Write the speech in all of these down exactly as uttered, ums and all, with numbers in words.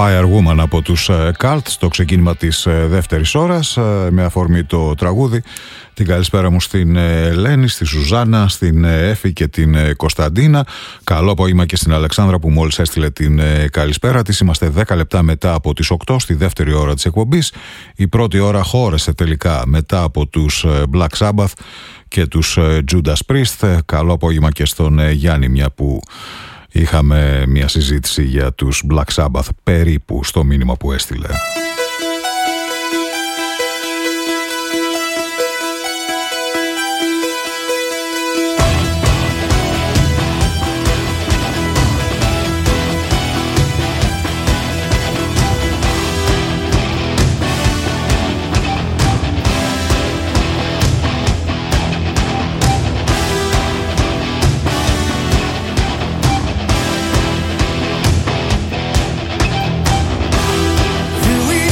Firewoman από τους Cult στο ξεκίνημα της δεύτερης ώρας, με αφορμή το τραγούδι. Την καλησπέρα μου στην Ελένη, στη Σουζάνα, στην Έφη και την Κωνσταντίνα. Καλό απόγευμα και στην Αλεξάνδρα που μόλις έστειλε την καλησπέρα της. Είμαστε δέκα λεπτά μετά από τις οκτώ στη δεύτερη ώρα της εκπομπής. Η πρώτη ώρα χώρεσε τελικά μετά από τους Black Sabbath και τους Judas Priest. Καλό απόγευμα και στον Γιάννη, μια που είχαμε μια συζήτηση για τους Black Sabbath περίπου στο μήνυμα που έστειλε. Here we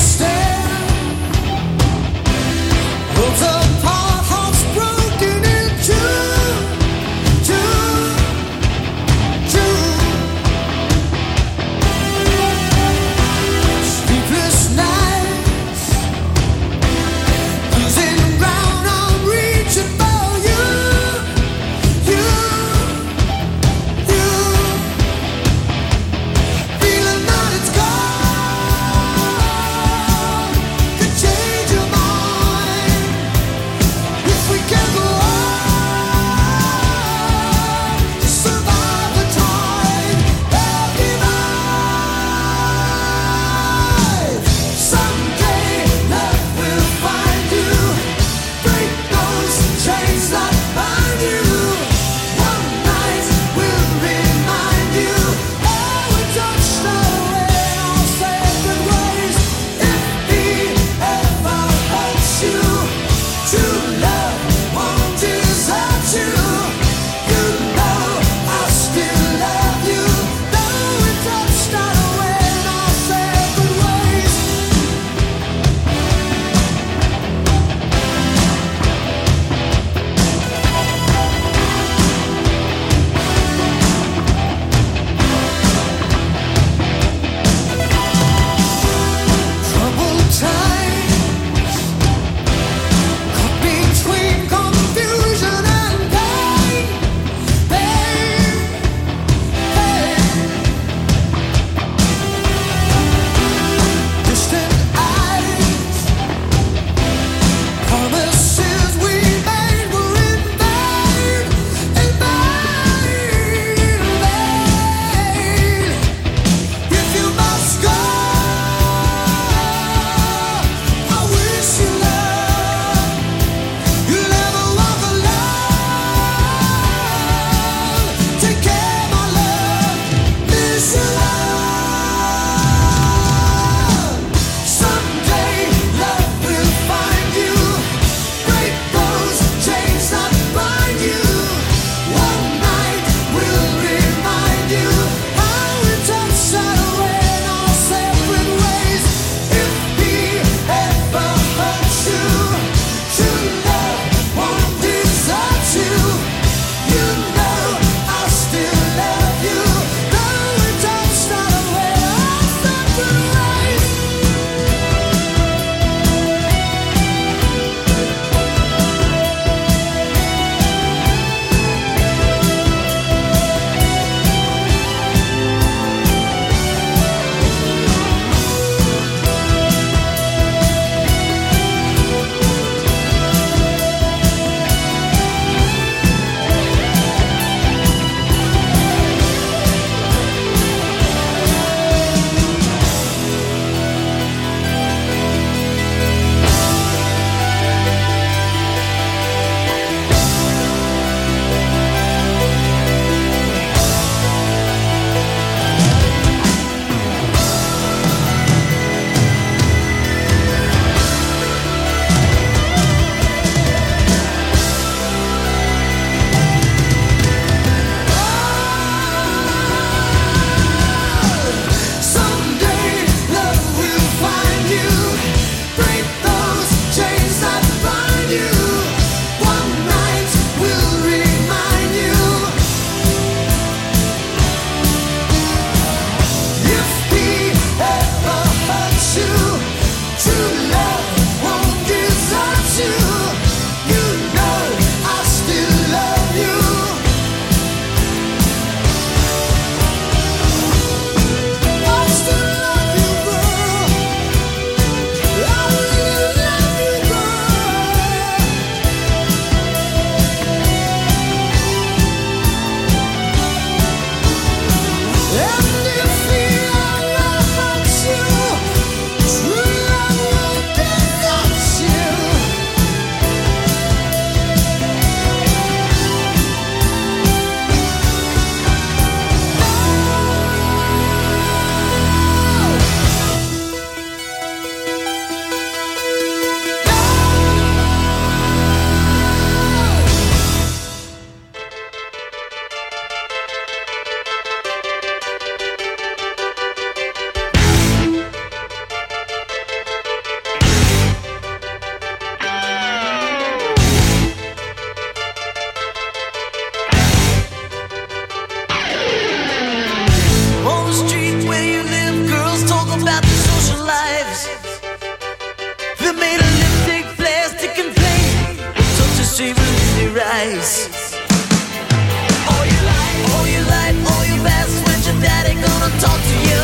eyes. All your life, all your life, all your past, when your daddy gonna talk to you?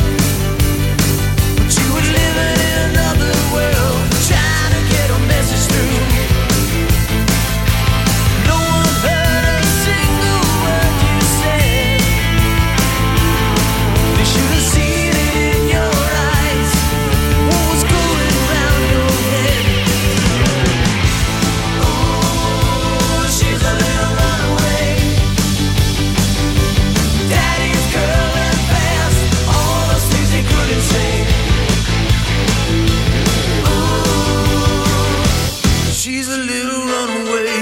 But you were living in another world, trying to get a message through. No one heard a single word you said. They should have seen it in your eyes, what was going around your head. Oh, she's a little runaway, daddy's girl and fast, all those things they couldn't say. Oh, she's a little runaway.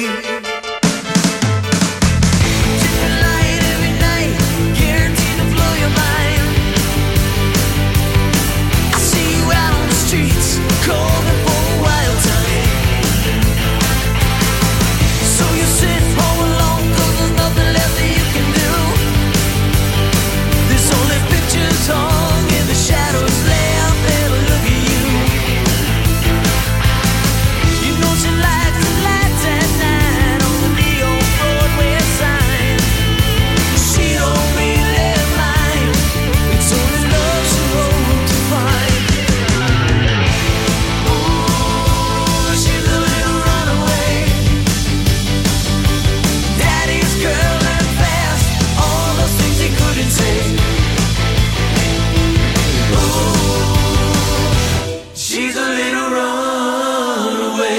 Different light every night, guaranteed to blow your mind. I see you out on the streets, calling for a wild time. So you sit home alone, 'cause there's nothing left that you can do. There's only pictures hung in the shadows left there to look at you. You know she likes the lights at night on the neon Broadway sign. She don't really mind, it's only love she hopes to find. Oh, she's a little runaway, daddy's girl and fast, all those things he couldn't say. Oh, she's a little runaway.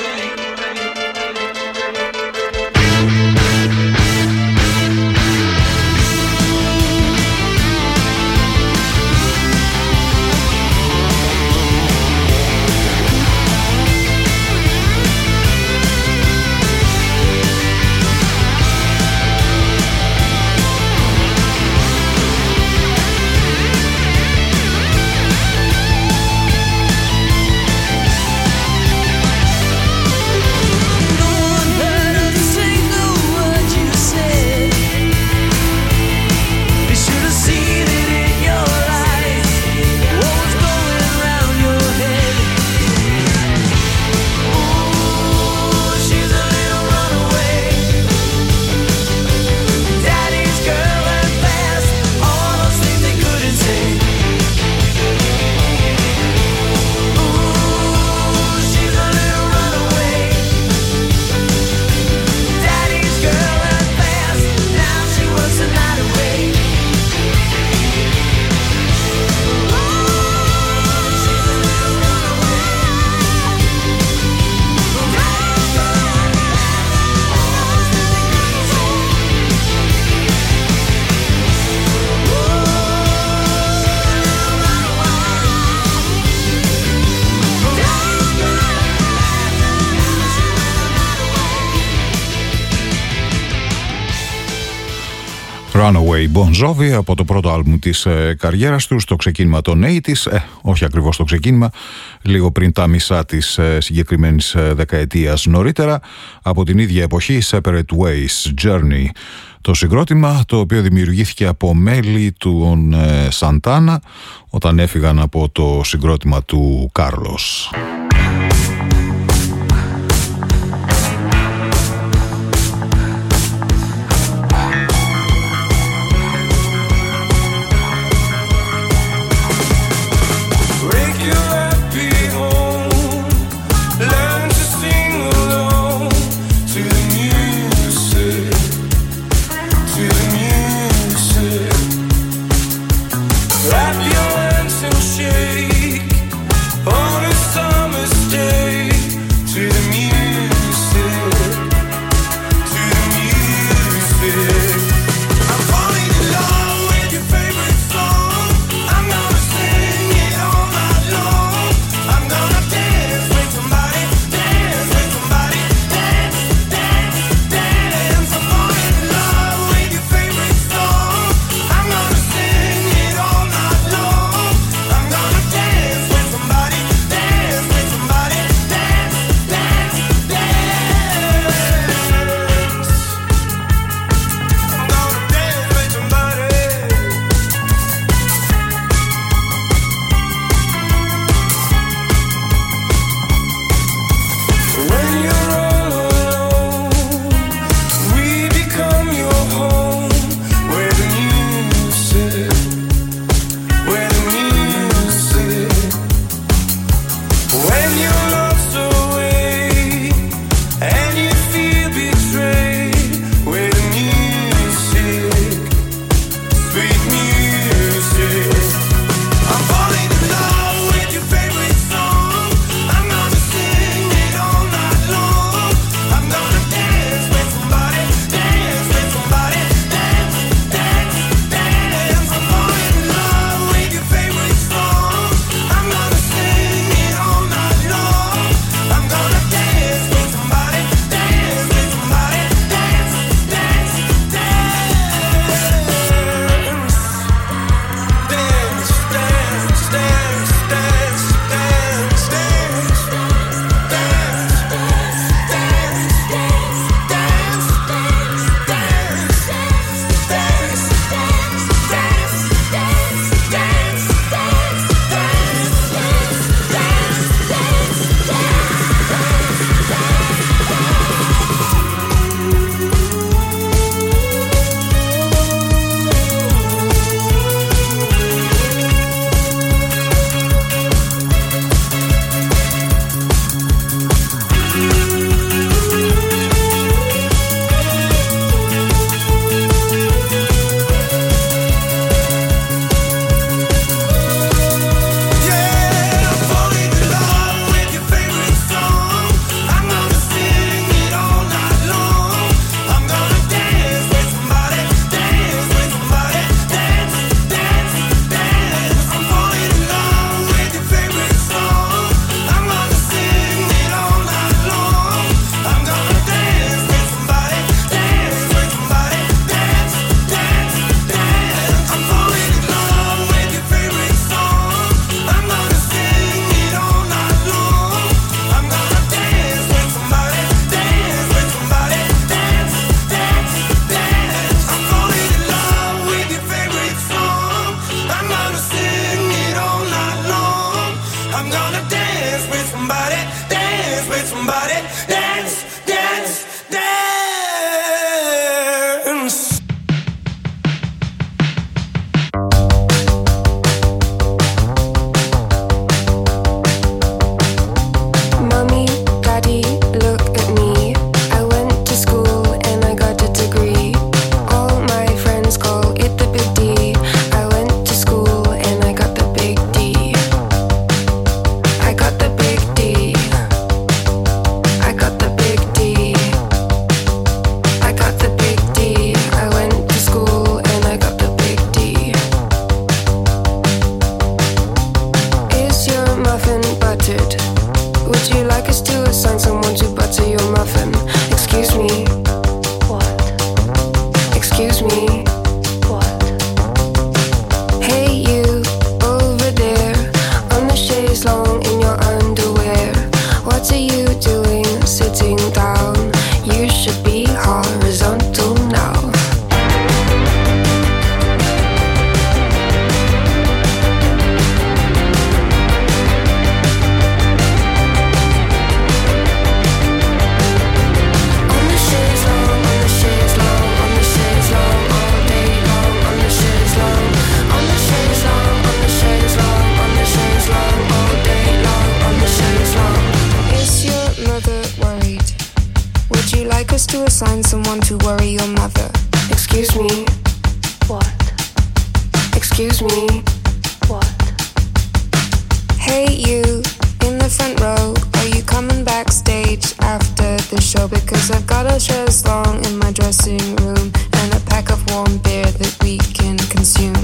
No one heard a single word you said. They should have seen it in your eyes, what was going around your head. Oh, she's a little runaway, daddy's girl and fast, all those things they couldn't say. Oh, she's a little runaway, daddy's girl and fast, now she works the night away. Runaway Bon Jovi από το πρώτο άλμπουμ της ε, καριέρας του, στο ξεκίνημα των ογδόντα, ε, όχι ακριβώς το ξεκίνημα, λίγο πριν τα μισά της ε, συγκεκριμένης ε, δεκαετίας νωρίτερα, από την ίδια εποχή, Separate Ways Journey. Το συγκρότημα, το οποίο δημιουργήθηκε από μέλη του ε, Σαντάνα όταν έφυγαν από το συγκρότημα του Κάρλος. Break your happy home, learn to sing along to the music, to the music. Clap your hands and shake on a summer's day to the music, to the music. I'm falling in love with your favorite song. I'm gonna sing it all night long. I'm gonna dance with somebody, dance with somebody, dance, dance, dance. I'm falling in love with your favorite song. I'm gonna sing it all night long. I'm gonna dance. me. What? Hey you, in the front row, are you coming backstage after the show? Because I've got a chaise longue in my dressing room and a pack of warm beer that we can consume.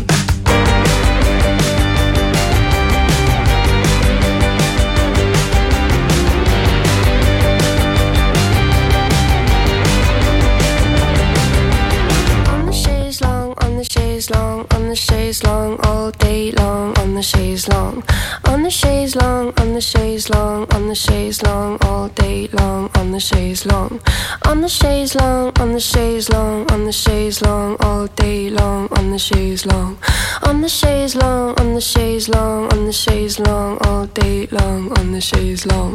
On the chaise longue, on the chaise longue, all day long, on the chaise longue, on the chaise longue, on the chaise longue, on the chaise longue, all day long, on the chaise longue, on the chaise longue, on the chaise longue, on the chaise longue, all day long, on the chaise longue, on the chaise longue, on the chaise longue, on the chaise longue, all day long, on the chaise longue.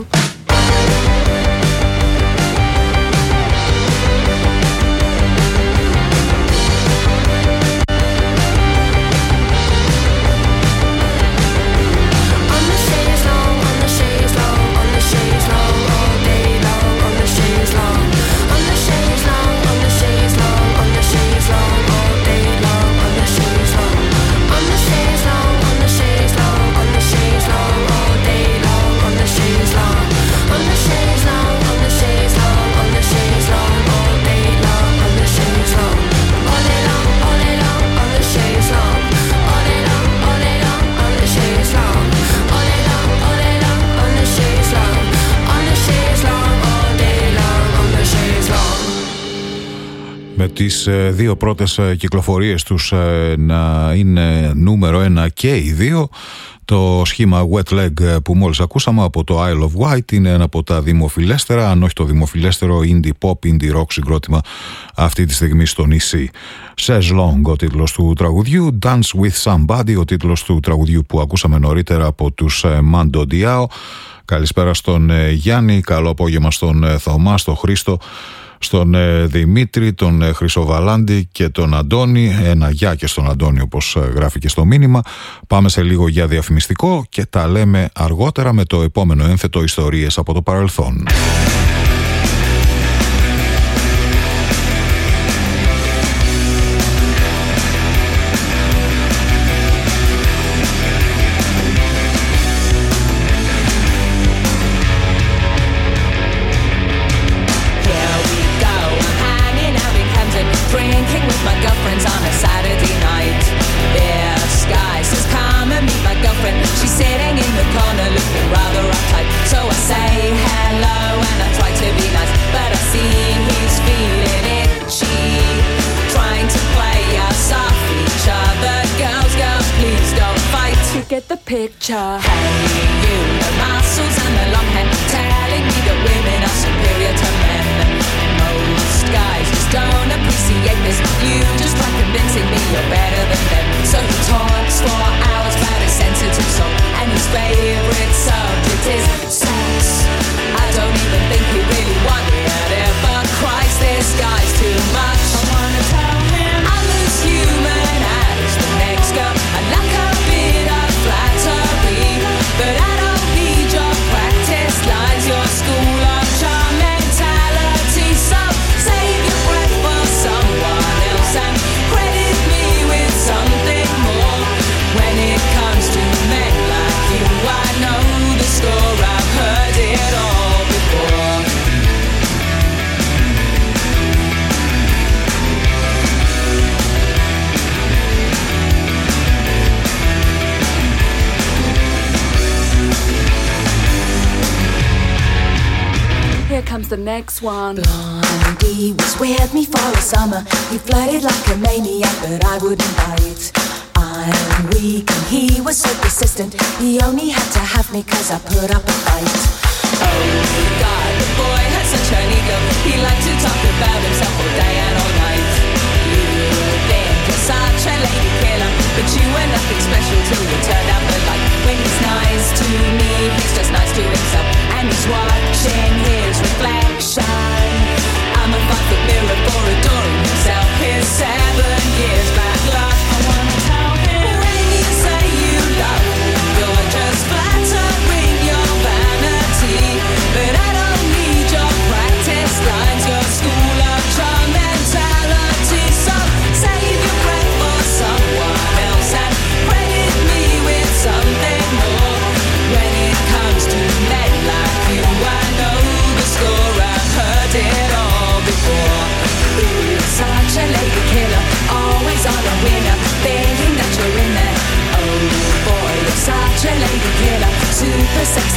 Με τις ε, δύο πρώτες ε, κυκλοφορίες τους ε, να είναι νούμερο ένα και οι δύο. Το σχήμα Wet Leg που μόλις ακούσαμε από το Isle of Wight είναι ένα από τα δημοφιλέστερα, αν όχι το δημοφιλέστερο indie pop, indie rock συγκρότημα αυτή τη στιγμή στο νησί. Chaise Longue ο τίτλος του τραγουδιού, Dance with Somebody ο τίτλος του τραγουδιού που ακούσαμε νωρίτερα από τους ε, Mando Diao. Καλησπέρα στον ε, Γιάννη, καλό απόγευμα στον ε, Θωμά, στον Χρήστο, στον ε, Δημήτρη, τον ε, Χρυσοβαλάντη και τον Αντώνη. Ένα γεια και στον Αντώνη όπως ε, γράφει και στο μήνυμα. Πάμε σε λίγο για διαφημιστικό και τα λέμε αργότερα με το επόμενο ένθετο ιστορίες από το παρελθόν. Get the picture. Hey, you, the muscles and the long hair, telling me that women are superior to men. Most guys just don't appreciate this. You just try convincing me you're better than them. So he talks for hours about a sensitive soul, and his favorite subject is sex. I don't even think he really wanted it, but Christ, this guy's too much. I wanna tell him I'm as human as the next girl. I like a bit of flattery, but I don't need your practice lines, your school of charm mentality. So save your breath for someone else and credit me with something more. When it comes to men like you, I know the score. I've heard it all before. Here comes the next one. Blondie was with me for a summer. He flirted like a maniac, but I wouldn't bite. I'm weak and he was so persistent. He only had to have me cause I put up a fight. Oh God, the boy had such an ego. He liked to talk about himself all day and all night. You think you're such a lady killer, but you were nothing special till you turned out the light. When he's nice to me, he's just nice to himself, and he's watching his reflection. I'm a five-foot mirror for adoring himself. His seven years back luck. I wanna tell him when you say you love me, you're just flattering your vanity. But I don't need your practice lines, your school of charm mentality. So save your breath for someone else and credit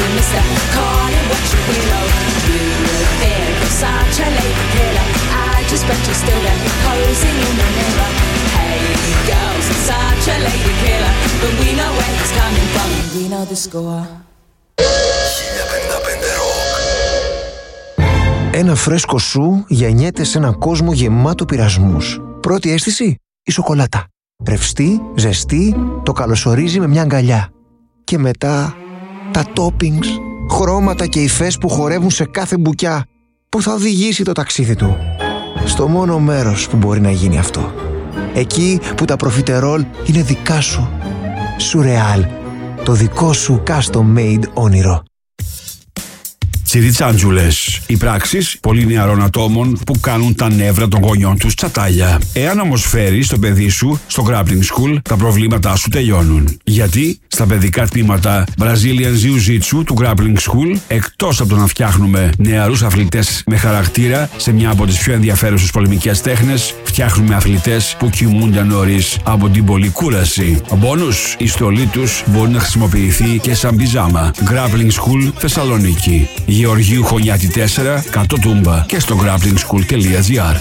Mister Carter, what's your willow? You think you're such a lady killer. I just bet you're still there, posing in the mirror. Hey girls, it's such a lady killer, but we know where he's coming from. We know the score. χίλια πενήντα πέντε Rock. Ένα φρέσκο σου γεννιέται σε έναν κόσμο γεμάτο πειρασμούς. Πρώτη αίσθηση, η σοκολάτα. Ρευστή, ζεστή, το καλωσορίζει με μια αγκαλιά. Και μετά, τα toppings, χρώματα και υφές που χορεύουν σε κάθε μπουκιά, που θα οδηγήσει το ταξίδι του στο μόνο μέρος που μπορεί να γίνει αυτό. Εκεί που τα προφιτερόλ είναι δικά σου. Σουρεάλ, το δικό σου custom-made όνειρο. Τσιριτσάντζουλες. Οι πράξεις πολύ νεαρών ατόμων που κάνουν τα νεύρα των γονιών τους τσατάλια. Εάν όμως φέρεις το παιδί σου στο Grappling School, τα προβλήματά σου τελειώνουν. Γιατί στα παιδικά τμήματα Brazilian Jiu-Jitsu του Grappling School, εκτός από το να φτιάχνουμε νεαρούς αθλητές με χαρακτήρα σε μια από τις πιο ενδιαφέρουσες πολεμικές τέχνες, φτιάχνουμε αθλητές που κοιμούνται νωρίς από την πολλή κούραση. Μπόνους, η στολή τους μπορεί να χρησιμοποιηθεί και σαν πιζάμα. Grappling School Θεσσαλονίκη. Γεωργίου Χωνιάτη τέσσερα, κάτω Τούμπα και στο grappling school τελεία gr.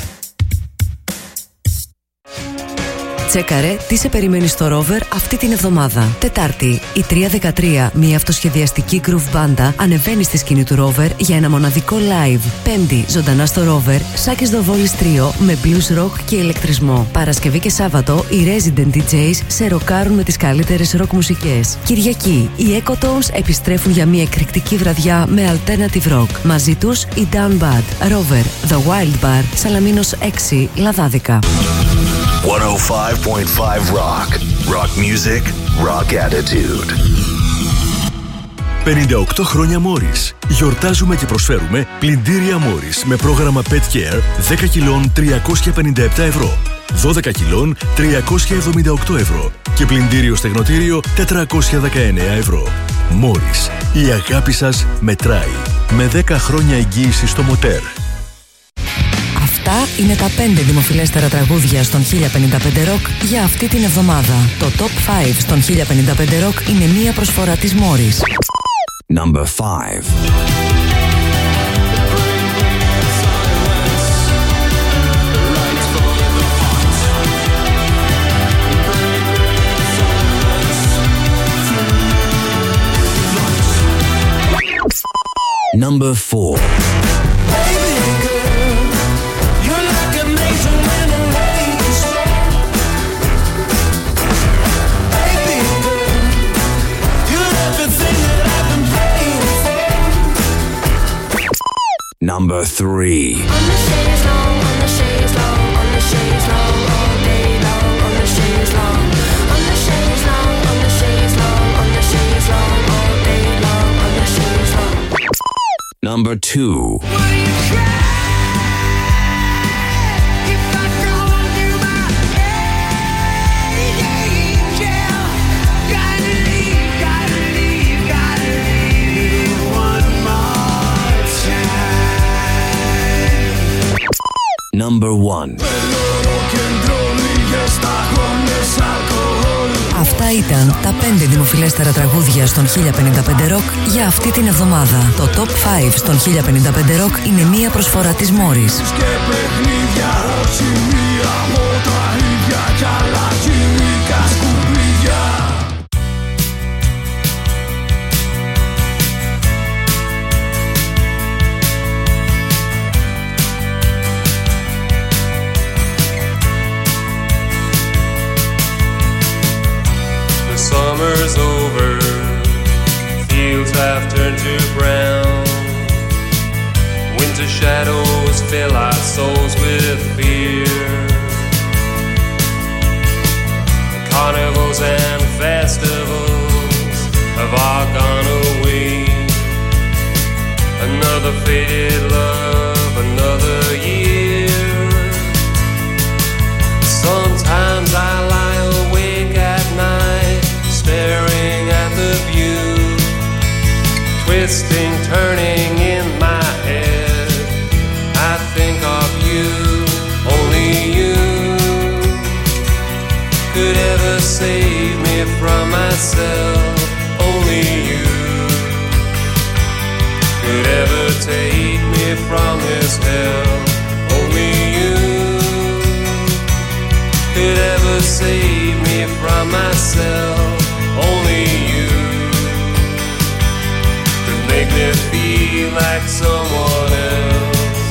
Τσέκαρε τι σε περιμένει στο Rover αυτή την εβδομάδα. Τετάρτη, η τρία δεκατρία, μια αυτοσχεδιαστική groove μπάντα, ανεβαίνει στη σκηνή του Rover για ένα μοναδικό live. Πέμπτη, ζωντανά στο Rover, Σάκης Δοβόλης τρίο με blues rock και ηλεκτρισμό. Παρασκευή και Σάββατο, οι Resident ντι τζέις σε ροκάρουν με τις καλύτερες rock μουσικές. Κυριακή, οι Ecotones επιστρέφουν για μια εκρηκτική βραδιά με alternative rock. Μαζί τους, οι Down Bad. Rover, The Wild Bar, Σαλαμίνος έξι, Λαδάδικα. εκατόν πέντε κόμμα πέντε Rock. Rock music, rock attitude. πενήντα οκτώ χρόνια Morris. Γιορτάζουμε και προσφέρουμε πλυντήρια Morris με πρόγραμμα Pet Care δέκα κιλών τριακόσια πενήντα επτά ευρώ, δώδεκα κιλών τριακόσια εβδομήντα οκτώ ευρώ και πλυντήριο στεγνοτήριο τετρακόσια δεκαεννέα ευρώ. Morris, η αγάπη σας μετράει. Με δέκα χρόνια εγγύηση στο μοτέρ. Αυτά είναι τα πέντε δημοφιλέστερα τραγούδια στον χίλια πενήντα πέντε Rock για αυτή την εβδομάδα. Το Top πέντε στον χίλια πενήντα πέντε Rock είναι μία προσφορά της Morris. Number five. Number four. Number three. On the chaise long, on the chaise long, on the chaise long, all day long, on the chaise long. On the chaise long, on the chaise long, on the chaise long, all day long, on the chaise long. Number two. Number one. Αυτά ήταν τα πέντε δημοφιλέστερα τραγούδια στον χίλια πενήντα πέντε Rock για αυτή την εβδομάδα. Το Top πέντε στον χίλια πενήντα πέντε Rock είναι μία προσφορά της Morris. Summer's over, fields have turned to brown. Winter shadows fill our souls with fear. Carnivals and festivals have all gone away. Another faded love, another year. Sometimes I lie awake at night, staring at the view, twisting, turning in my head. I think of you, only you could ever save me from myself. Only you take me from this hell. Only you could ever save me from myself. Only you could make me feel like someone else.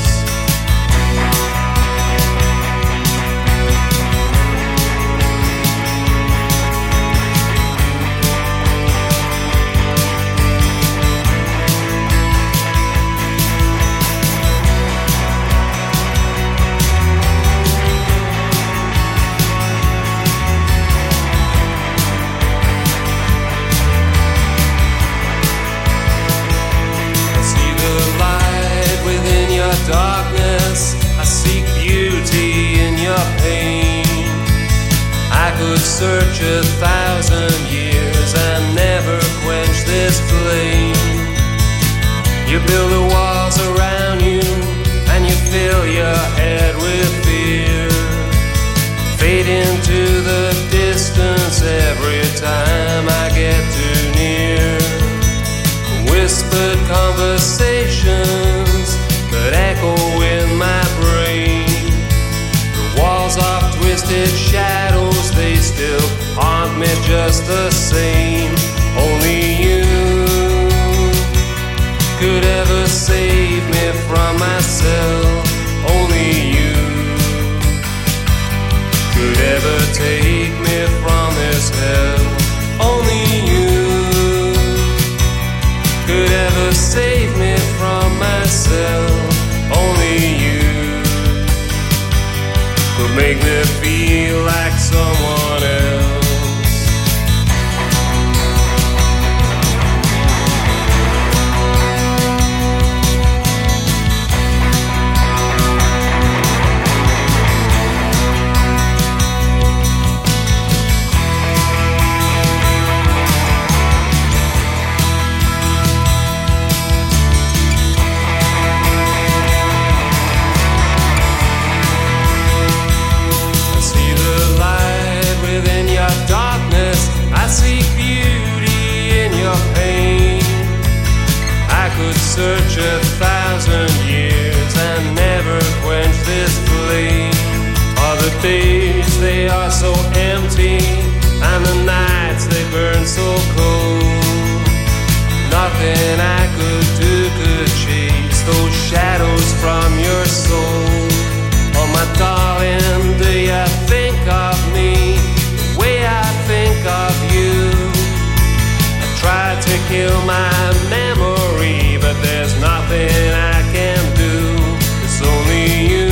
Darkness, I seek beauty in your pain. I could search a thousand years and never quench this flame. You build the walls around you and you fill your head with fear. Fade into the distance every time I get too near. Whispered conversations that echo in my brain. The walls of twisted shadows, they still haunt me just the same. Only you could ever save me from myself. Only you could ever take me from this hell. Only you could ever save me from myself. Only you could make me feel like someone else. I seek beauty in your pain. I could search a thousand years and never quench this flame. All the days, they are so empty, and the nights, they burn so cold. Nothing I could do could chase those shadows from your soul. Oh my darling, do you think of me the way I think of you? I tried to kill my memory, but there's nothing I can do. It's only you.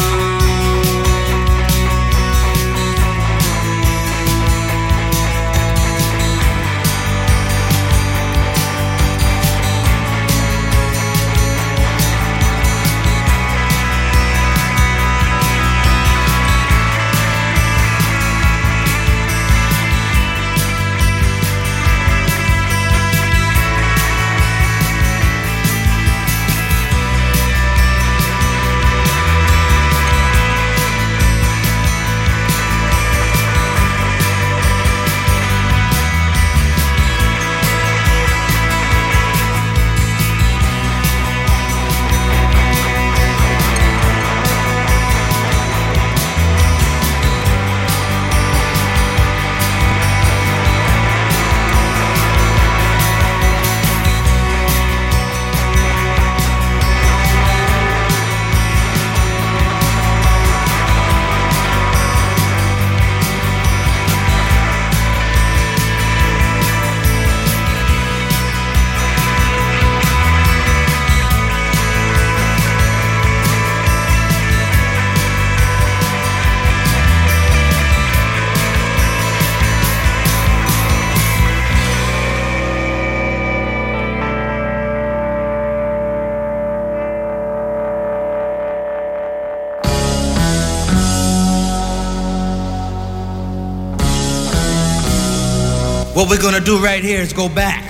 What we're gonna do right here is go back.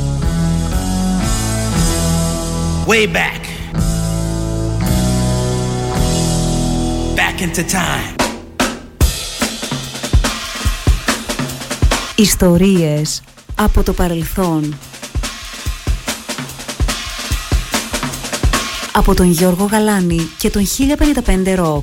Way back. Back into time. Ιστορίες από το παρελθόν. από τον Γιώργο Γαλάνη και τον χίλια πενήντα πέντε Rock.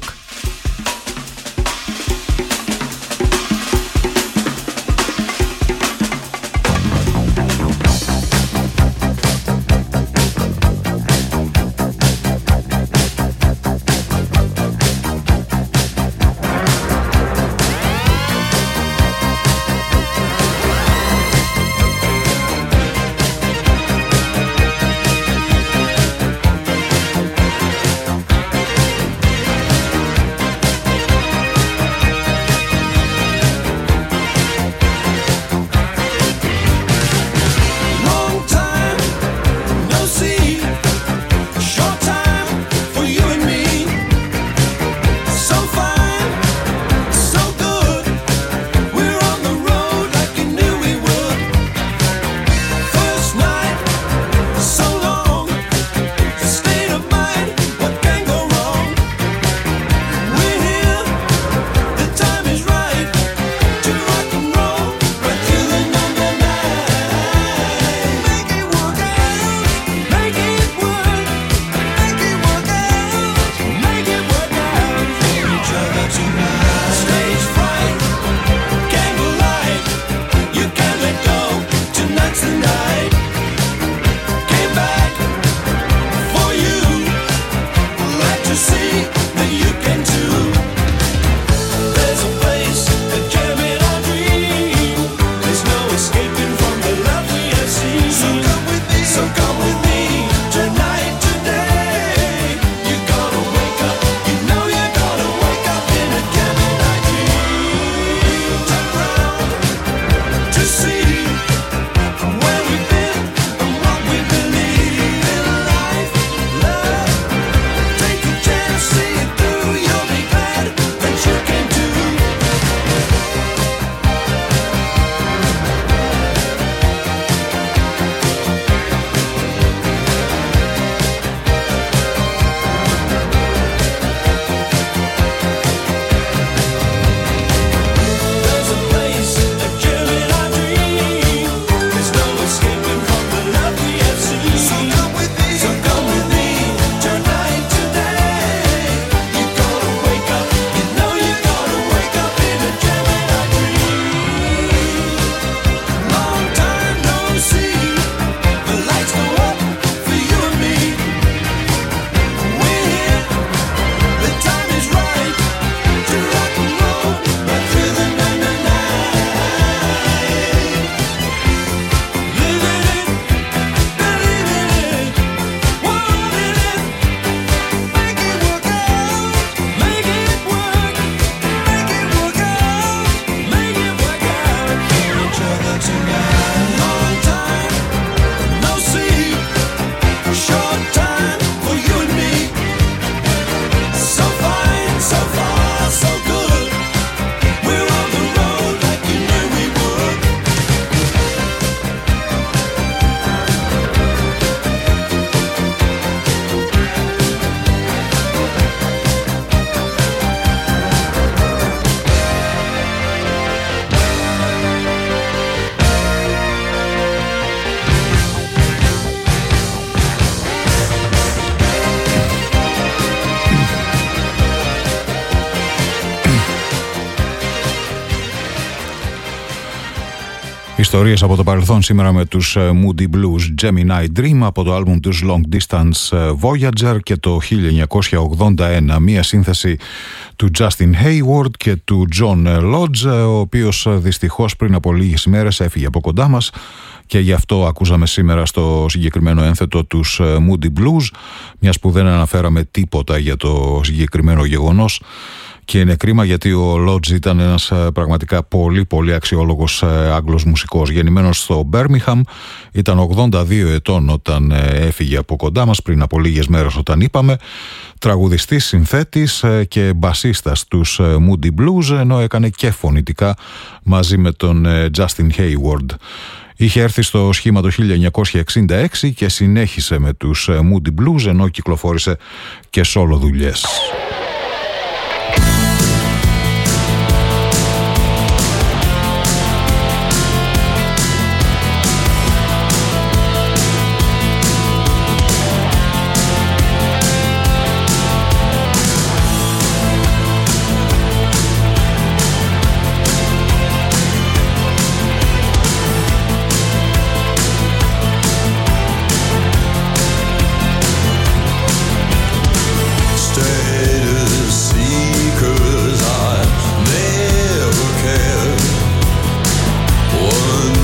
Ιστορίες από το παρελθόν σήμερα με τους Moody Blues, Gemini Dream από το άλμπουμ τους Long Distance Voyager και το χίλια εννιακόσια ογδόντα ένα, μία σύνθεση του Justin Hayward και του John Lodge, ο οποίος δυστυχώς πριν από λίγες ημέρες έφυγε από κοντά μας και γι' αυτό ακούσαμε σήμερα στο συγκεκριμένο ένθετο τους Moody Blues, μιας που δεν αναφέραμε τίποτα για το συγκεκριμένο γεγονός. Και είναι κρίμα γιατί ο Lodge ήταν ένας πραγματικά πολύ πολύ αξιόλογος Άγγλος μουσικός. Γεννημένος στο Birmingham, ήταν ογδόντα δύο ετών όταν έφυγε από κοντά μας πριν από λίγες μέρες όταν είπαμε. Τραγουδιστής, συνθέτης και μπασίστας τους Moody Blues, ενώ έκανε και φωνητικά μαζί με τον Justin Hayward. Είχε έρθει στο σχήμα το χίλια εννιακόσια εξήντα έξι και συνέχισε με τους Moody Blues, ενώ κυκλοφόρησε και solo δουλειές.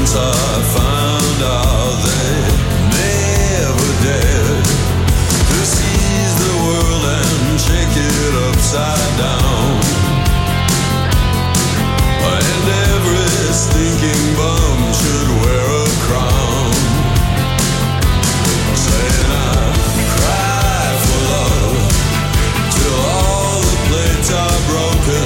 once I found out they never dared to seize the world and shake it upside down. And every stinking bum should wear a crown, saying I cry for love till all the plates are broken.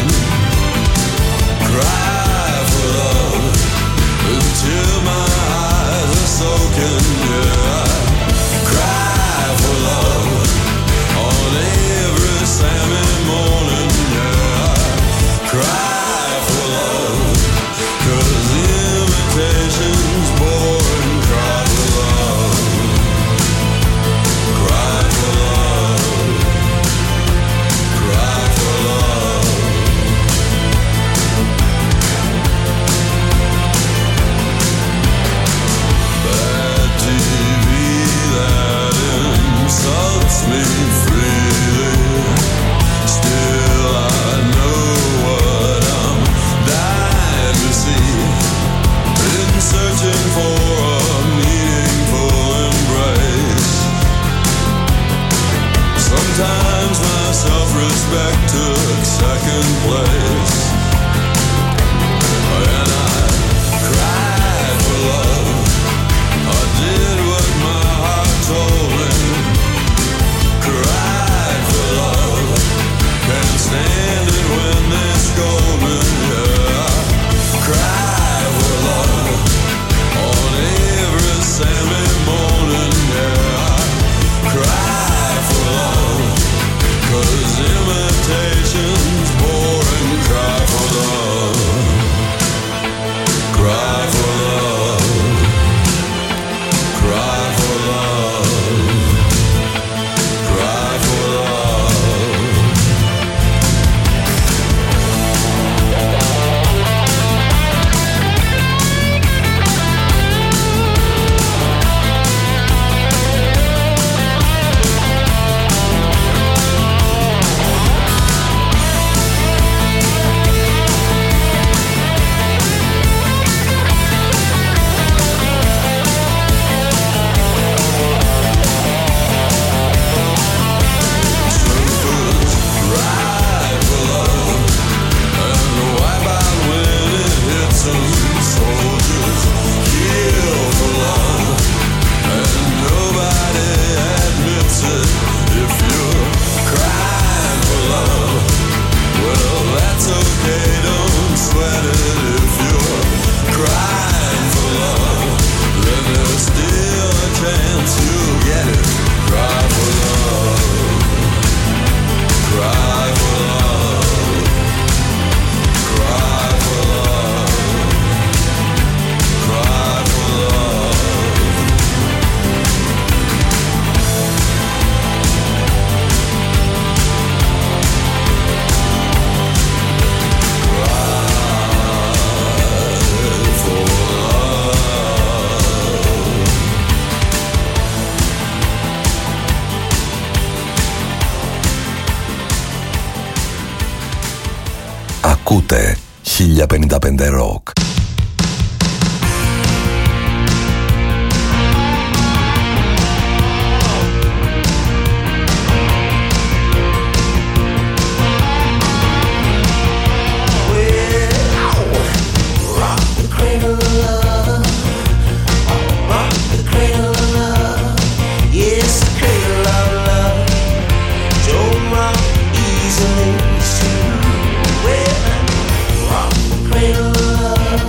Cry for love until my eyes are soaking. Yeah, I cry for love on every Saturday morning. Yeah, I cry for love 'cause invitations boring. Cry for love, cry for love, cry for love. Bad T V that insults me freely. Still I know what I'm dying to see. Been searching for a meaningful embrace. Sometimes my self-respect took second place, and I cried for love. I did what my heart told me. Cried for love. Can't stand it when they scold me. Yeah, I cry for love on every Saturday morning. Yeah, I cry for love 'cause imitation's boring. Cry for love, cry for love, cry for love, cry for love. Surfers ride for love and wipe out when it hits them. Soldiers kill for love and nobody admits it. If you're crying for love, well, that's okay, don't sweat it. If you're crying for love, then there's still a chance you'll get it. Cry for love, cry for love, cry for love, cry for love. Cry for love. Ακούτε χίλια πενήντα πέντε Rock. Rock the cradle of love, rock the cradle of love. Yes, the cradle of love. Don't rock easily, it's true. Well, rock the cradle of love.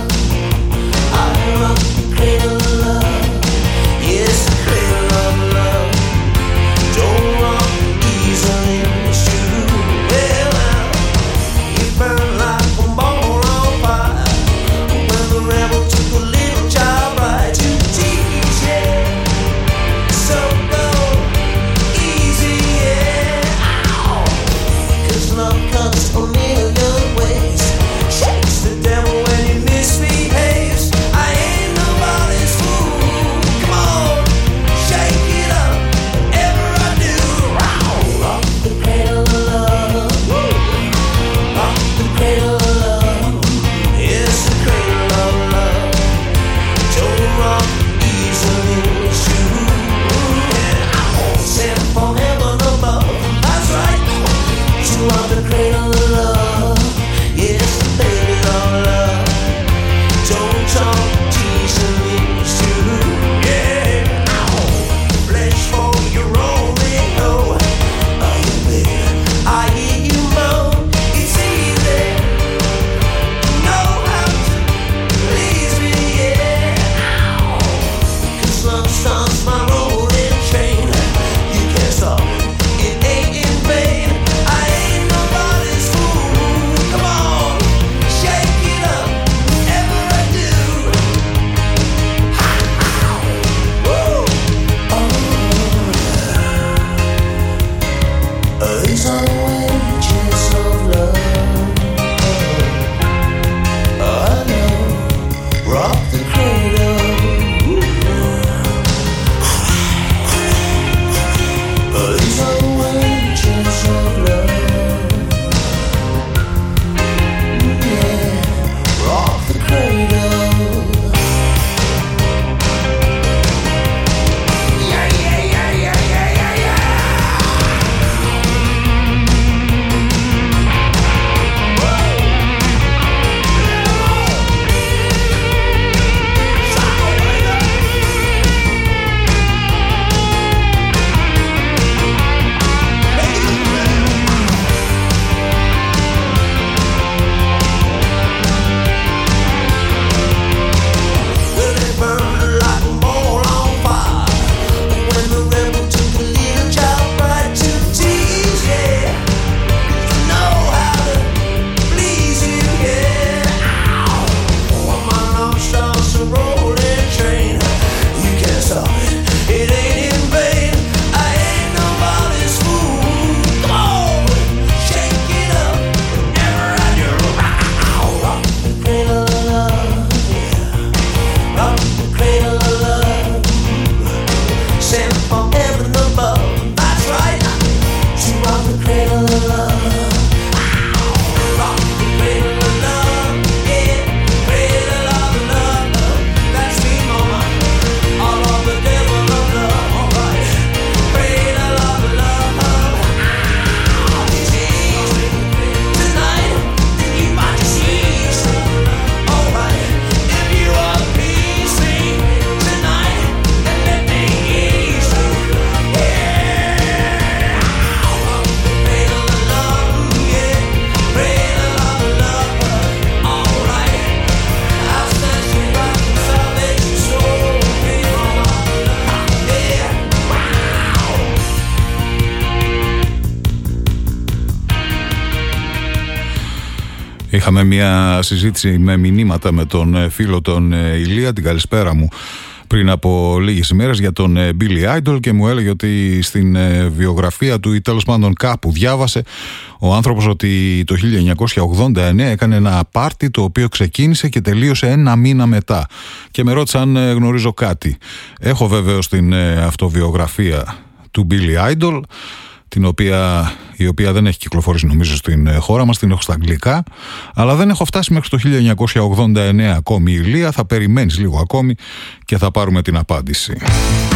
Είχαμε μια συζήτηση με μηνύματα με τον φίλο τον Ηλία, την καλησπέρα μου, πριν από λίγες ημέρες για τον Billy Idol, και μου έλεγε ότι στην βιογραφία του, ή τέλος πάντων κάπου διάβασε ο άνθρωπος, ότι το χίλια εννιακόσια ογδόντα εννέα έκανε ένα πάρτι το οποίο ξεκίνησε και τελείωσε ένα μήνα μετά, και με ρώτησε αν γνωρίζω κάτι. Έχω βεβαίως την αυτοβιογραφία του Billy Idol, την οποία, η οποία δεν έχει κυκλοφορήσει νομίζω στην χώρα μας, την έχω στα αγγλικά, αλλά δεν έχω φτάσει μέχρι το χίλια εννιακόσια ογδόντα εννέα ακόμη. Ηλία, θα περιμένεις λίγο ακόμη και θα πάρουμε την απάντηση.